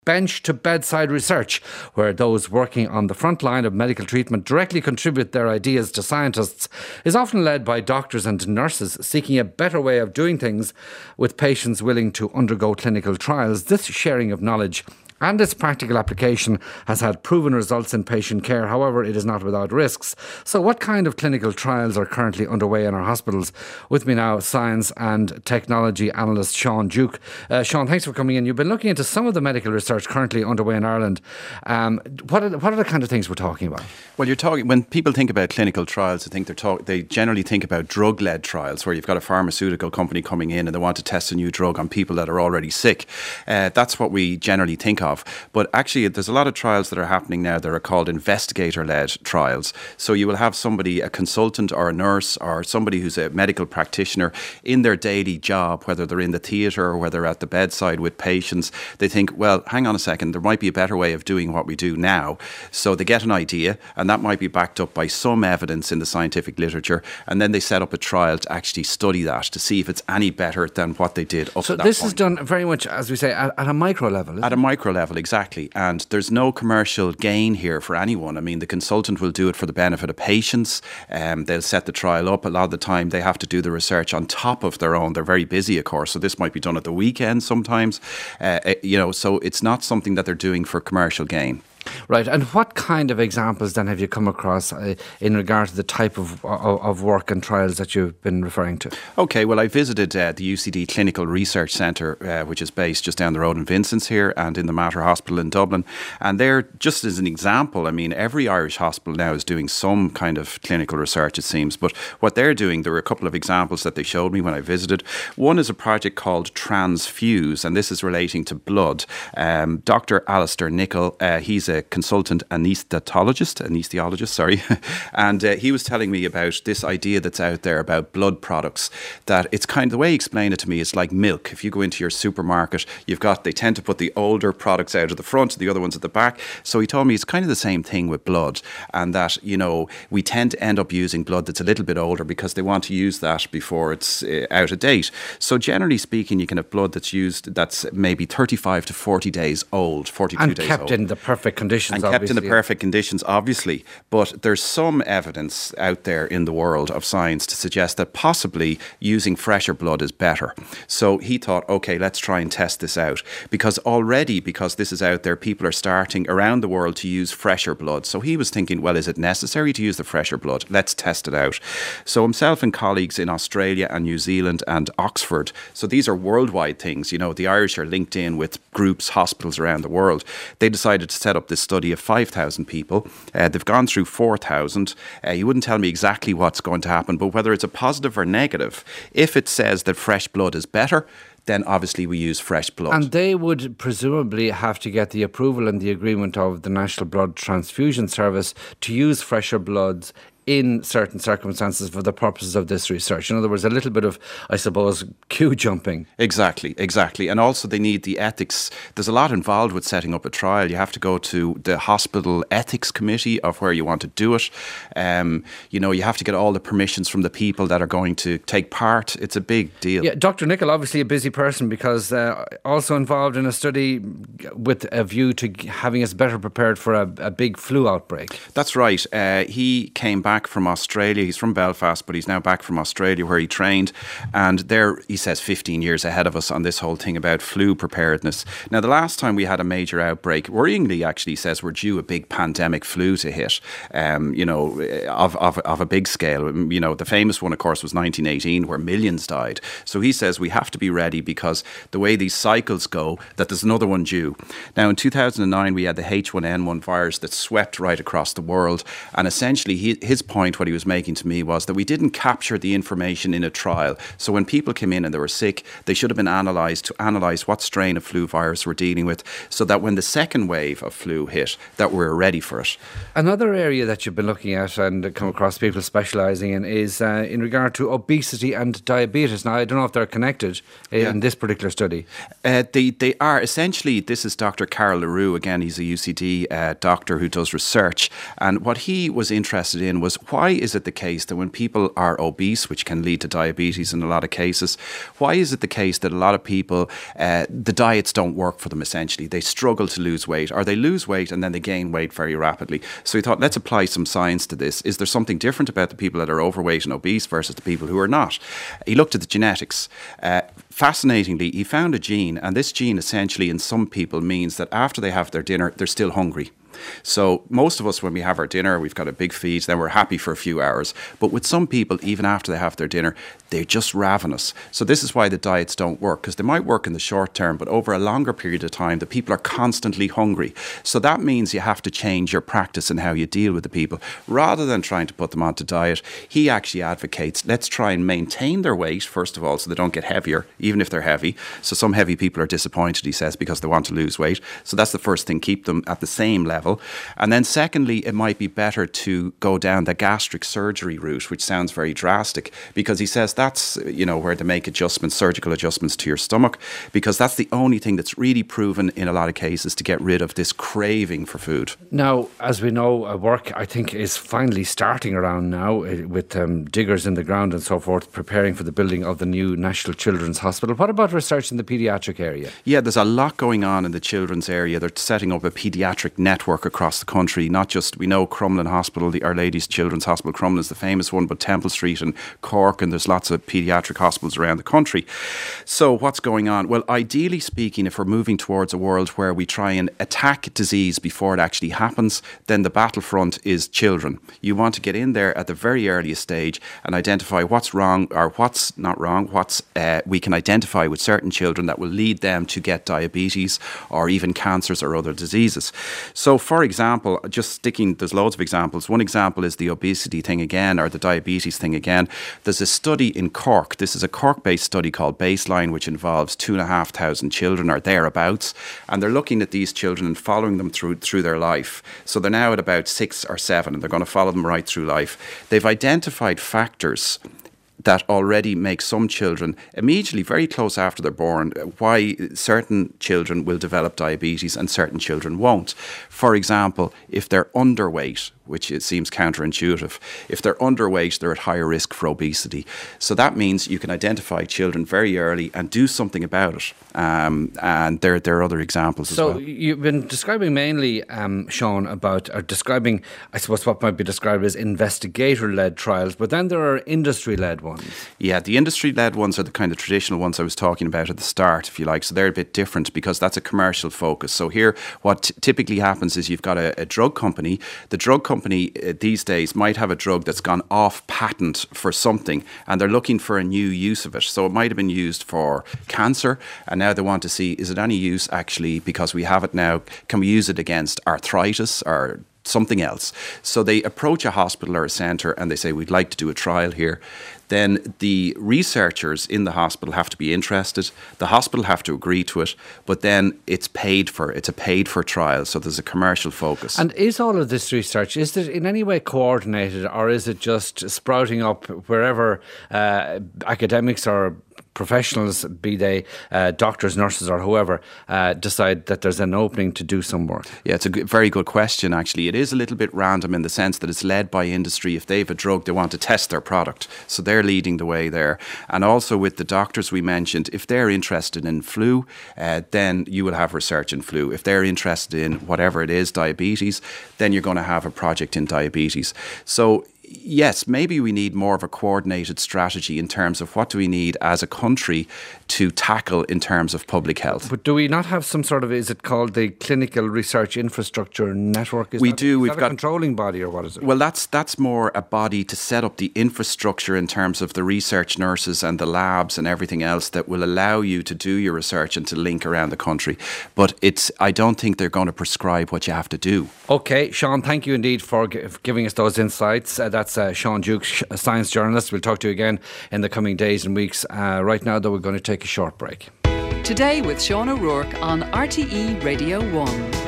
bench to bedside research, where those working on the front line of medical treatment directly contribute their ideas to scientists, is often led by doctors and nurses seeking a better way of doing things with patients willing to undergo clinical trials. This sharing of knowledge and its practical application has had proven results in patient care. However, it is not without risks. So what kind of clinical trials are currently underway in our hospitals? With me now, science and technology analyst Sean Duke. Sean, thanks for coming in. You've been looking into some of the medical research currently underway in Ireland. What are the kind of things we're talking about? Well, when people think about clinical trials, they generally think about drug-led trials, where you've got a pharmaceutical company coming in and they want to test a new drug on people that are already sick. That's what we generally think of. But actually, there's a lot of trials that are happening now that are called investigator-led trials. So you will have somebody, a consultant or a nurse or somebody who's a medical practitioner, in their daily job, whether they're in the theatre or whether they're at the bedside with patients. They think, well, hang on a second, there might be a better way of doing what we do now. So they get an idea, and that might be backed up by some evidence in the scientific literature, and then they set up a trial to actually study that, to see if it's any better than what they did up to that point. So this is done very much, as we say, at a micro level, At a micro level, exactly. And there's no commercial gain here for anyone. I mean, the consultant will do it for the benefit of patients. They'll set the trial up. A lot of the time they have to do the research on top of their own. They're very busy, of course, so this might be done at the weekend sometimes. So it's not something that they're doing for commercial gain. Right, and what kind of examples then have you come across in regard to the type of work and trials that you've been referring to? Okay, well, I visited the UCD Clinical Research Centre, which is based just down the road in Vincent's here and in the Mater Hospital in Dublin. And there, just as an example, I mean, every Irish hospital now is doing some kind of clinical research, it seems. But what they're doing, there were a couple of examples that they showed me when I visited. One is a project called Transfuse, and this is relating to blood. Dr. Alistair Nicholl, he's a consultant anesthesiologist, and he was telling me about this idea that's out there about blood products, that it's kind of, the way he explained it to me, it's like milk. If you go into your supermarket, they tend to put the older products out at the front, the other ones at the back. So he told me it's kind of the same thing with blood, and that, we tend to end up using blood that's a little bit older because they want to use that before it's out of date. So generally speaking, you can have blood that's used that's maybe 35 to 40 days old, 42 days old. And kept in the perfect conditions, and kept in the perfect conditions, obviously. But there's some evidence out there in the world of science to suggest that possibly using fresher blood is better. So he thought, okay, let's try and test this out. Because this is out there, people are starting around the world to use fresher blood. So he was thinking, well, is it necessary to use the fresher blood? Let's test it out. So himself and colleagues in Australia and New Zealand and Oxford, so these are worldwide things. The Irish are linked in with groups, hospitals around the world. They decided to set up this study of 5,000 people. They've gone through 4,000. You wouldn't tell me exactly what's going to happen, but whether it's a positive or negative, if it says that fresh blood is better, then obviously we use fresh blood. And they would presumably have to get the approval and the agreement of the National Blood Transfusion Service to use fresher bloods in certain circumstances for the purposes of this research. In other words, a little bit of, I suppose, queue jumping. Exactly. And also they need the ethics. There's a lot involved with setting up a trial. You have to go to the hospital ethics committee of where you want to do it. You have to get all the permissions from the people that are going to take part. It's a big deal. Yeah, Dr. Nicholl, obviously a busy person, because also involved in a study with a view to having us better prepared for a big flu outbreak. That's right. He came back from Australia. He's from Belfast, but he's now back from Australia where he trained. And there, he says, 15 years ahead of us on this whole thing about flu preparedness. Now, the last time we had a major outbreak, worryingly, actually, he says we're due a big pandemic flu to hit, of a big scale. The famous one, of course, was 1918, where millions died. So he says we have to be ready because the way these cycles go, that there's another one due. Now, in 2009, we had the H1N1 virus that swept right across the world. And essentially, his point, what he was making to me, was that we didn't capture the information in a trial. So when people came in and they were sick, they should have been analysed to analyse what strain of flu virus we're dealing with, so that when the second wave of flu hit, that we're ready for it. Another area that you've been looking at and come across people specialising in is in regard to obesity and diabetes. Now, I don't know if they're connected in this particular study. They are. Essentially, this is Dr. Carol LaRue. Again, he's a UCD doctor who does research. And what he was interested in was was, why is it the case that when people are obese, which can lead to diabetes in a lot of cases, why is it the case that a lot of people, the diets don't work for them essentially? They struggle to lose weight, or they lose weight and then they gain weight very rapidly. So he thought, let's apply some science to this. Is there something different about the people that are overweight and obese versus the people who are not? He looked at the genetics. Fascinatingly, he found a gene, and this gene essentially in some people means that after they have their dinner, they're still hungry. So most of us, when we have our dinner, we've got a big feast, then we're happy for a few hours. But with some people, even after they have their dinner, they're just ravenous. So this is why the diets don't work, because they might work in the short term, but over a longer period of time, the people are constantly hungry. So that means you have to change your practice and how you deal with the people. Rather than trying to put them onto diet, he actually advocates, let's try and maintain their weight, first of all, so they don't get heavier, even if they're heavy. So some heavy people are disappointed, he says, because they want to lose weight. So that's the first thing, keep them at the same level. And then secondly, it might be better to go down the gastric surgery route, which sounds very drastic, because he says that's, where to make adjustments, surgical adjustments to your stomach, because that's the only thing that's really proven in a lot of cases to get rid of this craving for food. Now, as we know, work, I think, is finally starting around now with diggers in the ground and so forth, preparing for the building of the new National Children's Hospital. What about research in the paediatric area? Yeah, there's a lot going on in the children's area. They're setting up a paediatric network across the country. Not just, we know Crumlin Hospital, the Our Lady's Children's Hospital Crumlin is the famous one, but Temple Street and Cork, and there's lots of paediatric hospitals around the country. So what's going on? Well, ideally speaking, if we're moving towards a world where we try and attack disease before it actually happens, then the battlefront is children. You want to get in there at the very earliest stage and identify what's wrong or what's not wrong, what's we can identify with certain children that will lead them to get diabetes or even cancers or other diseases. So for example, there's loads of examples. One example is the obesity thing again, or the diabetes thing again. There's a study in Cork. This is a Cork-based study called Baseline, which involves 2,500 children or thereabouts. And they're looking at these children and following them through their life. So they're now at about 6 or 7, and they're going to follow them right through life. They've identified factors that already make some children immediately, very close after they're born, why certain children will develop diabetes and certain children won't. For example, if they're underweight, which it seems counterintuitive, if they're underweight, they're at higher risk for obesity. So that means you can identify children very early and do something about it. And there are other examples as well. So you've been describing mainly, Sean, describing, I suppose, what might be described as investigator-led trials, but then there are industry-led ones. Yeah, the industry-led ones are the kind of traditional ones I was talking about at the start, if you like. So they're a bit different because that's a commercial focus. So here, what typically happens is you've got a drug company. The drug company these days might have a drug that's gone off patent for something, and they're looking for a new use of it. So it might have been used for cancer, and now they want to see, is it any use actually, because we have it now, can we use it against arthritis or something else? So they approach a hospital or a centre and they say, we'd like to do a trial here. Then the researchers in the hospital have to be interested. The hospital have to agree to it, but then it's paid for. It's a paid for trial, so there's a commercial focus. And is all of this research, is it in any way coordinated, or is it just sprouting up wherever academics or professionals, be they doctors, nurses or whoever, decide that there's an opening to do some work? Yeah, it's a very good question, actually. It is a little bit random in the sense that it's led by industry. If they have a drug, they want to test their product. So they're leading the way there. And also with the doctors we mentioned, if they're interested in flu, then you will have research in flu. If they're interested in whatever it is, diabetes, then you're going to have a project in diabetes. So yes, maybe we need more of a coordinated strategy in terms of what do we need as a country to tackle in terms of public health. But do we not have some sort of, is it called the Clinical Research Infrastructure Network? We do. We've got a controlling body, or what is it? Well, that's more a body to set up the infrastructure in terms of the research nurses and the labs and everything else that will allow you to do your research and to link around the country. But I don't think they're going to prescribe what you have to do. Okay, Sean, thank you indeed for giving us those insights. That's Sean Dukes, a science journalist. We'll talk to you again in the coming days and weeks. Right now, though, we're going to take a short break. Today with Sean O'Rourke on RTE Radio 1.